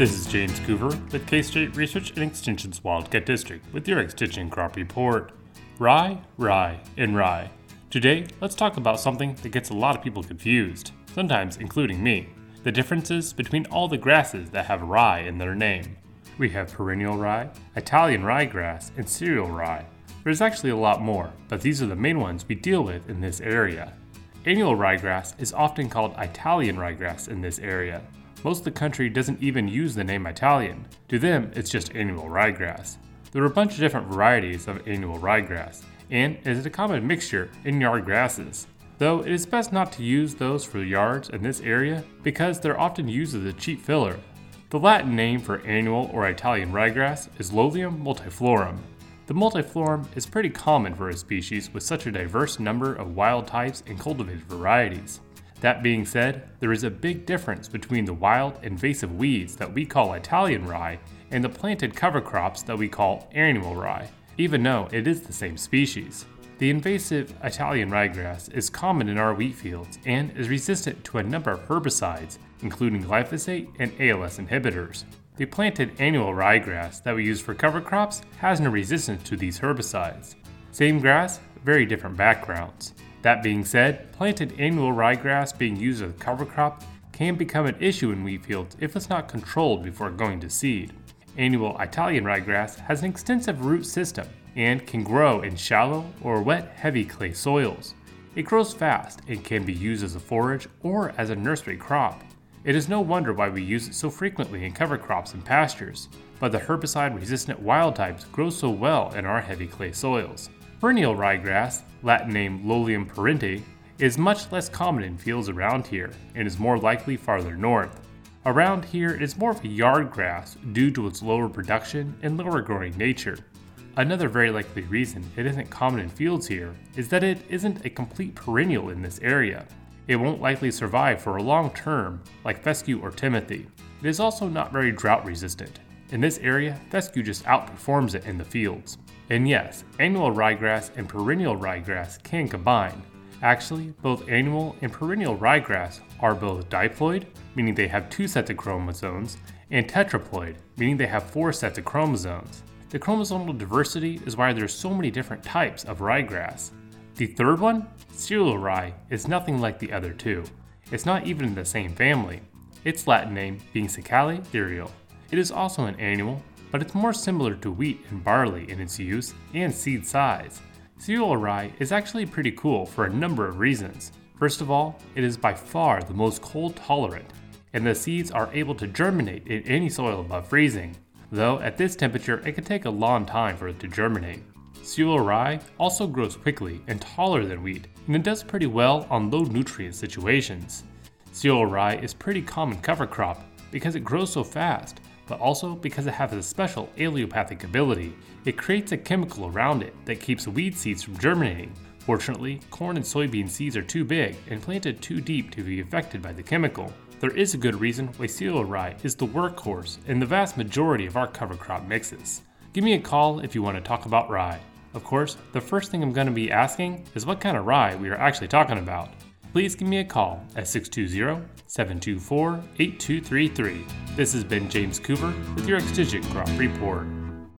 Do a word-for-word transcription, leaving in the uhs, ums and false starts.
This is James Coover with K-State Research and Extension's Wildcat District with your Extension Crop Report. Rye, rye, and rye. Today, let's talk about something that gets a lot of people confused, sometimes including me. The differences between all the grasses that have rye in their name. We have perennial rye, Italian ryegrass, and cereal rye. There's actually a lot more, but these are the main ones we deal with in this area. Annual ryegrass is often called Italian ryegrass in this area. Most of the country doesn't even use the name Italian. To them, it's just annual ryegrass. There are a bunch of different varieties of annual ryegrass, and it is a common mixture in yard grasses. Though it is best not to use those for yards in this area because they're often used as a cheap filler. The Latin name for annual or Italian ryegrass is Lolium multiflorum. The multiflorum is pretty common for a species with such a diverse number of wild types and cultivated varieties. That being said, there is a big difference between the wild invasive weeds that we call Italian rye and the planted cover crops that we call annual rye, even though it is the same species. The invasive Italian ryegrass is common in our wheat fields and is resistant to a number of herbicides, including glyphosate and A L S inhibitors. The planted annual ryegrass that we use for cover crops has no resistance to these herbicides. Same grass, very different backgrounds. That being said, planted annual ryegrass being used as a cover crop can become an issue in wheat fields if it's not controlled before going to seed. Annual Italian ryegrass has an extensive root system and can grow in shallow or wet heavy clay soils. It grows fast and can be used as a forage or as a nursery crop. It is no wonder why we use it so frequently in cover crops and pastures, but the herbicide-resistant wild types grow so well in our heavy clay soils. Perennial ryegrass, Latin name Lolium parente, is much less common in fields around here and is more likely farther north. Around here, it is more of a yard grass due to its lower production and lower growing nature. Another very likely reason it isn't common in fields here is that it isn't a complete perennial in this area. It won't likely survive for a long term like fescue or timothy. It is also not very drought resistant. In this area, fescue just outperforms it in the fields. And yes, annual ryegrass and perennial ryegrass can combine. Actually, both annual and perennial ryegrass are both diploid, meaning they have two sets of chromosomes, and tetraploid, meaning they have four sets of chromosomes. The chromosomal diversity is why there's so many different types of ryegrass. The third one, cereal rye, is nothing like the other two. It's not even in the same family. Its Latin name being Cicale cereal. It is also an annual, but it's more similar to wheat and barley in its use and seed size. Cereal rye is actually pretty cool for a number of reasons. First of all, it is by far the most cold tolerant, and the seeds are able to germinate in any soil above freezing, though at this temperature it can take a long time for it to germinate. Cereal rye also grows quickly and taller than wheat, and it does pretty well on low nutrient situations. Cereal rye is pretty common cover crop because it grows so fast, but also because it has a special allelopathic ability. It creates a chemical around it that keeps weed seeds from germinating. Fortunately, corn and soybean seeds are too big and planted too deep to be affected by the chemical. There is a good reason why cereal rye is the workhorse in the vast majority of our cover crop mixes. Give me a call if you want to talk about rye. Of course, the first thing I'm going to be asking is what kind of rye we are actually talking about. Please give me a call at six two zero, seven two four, eight two three three. This has been James Coover with your Extension Crop Report.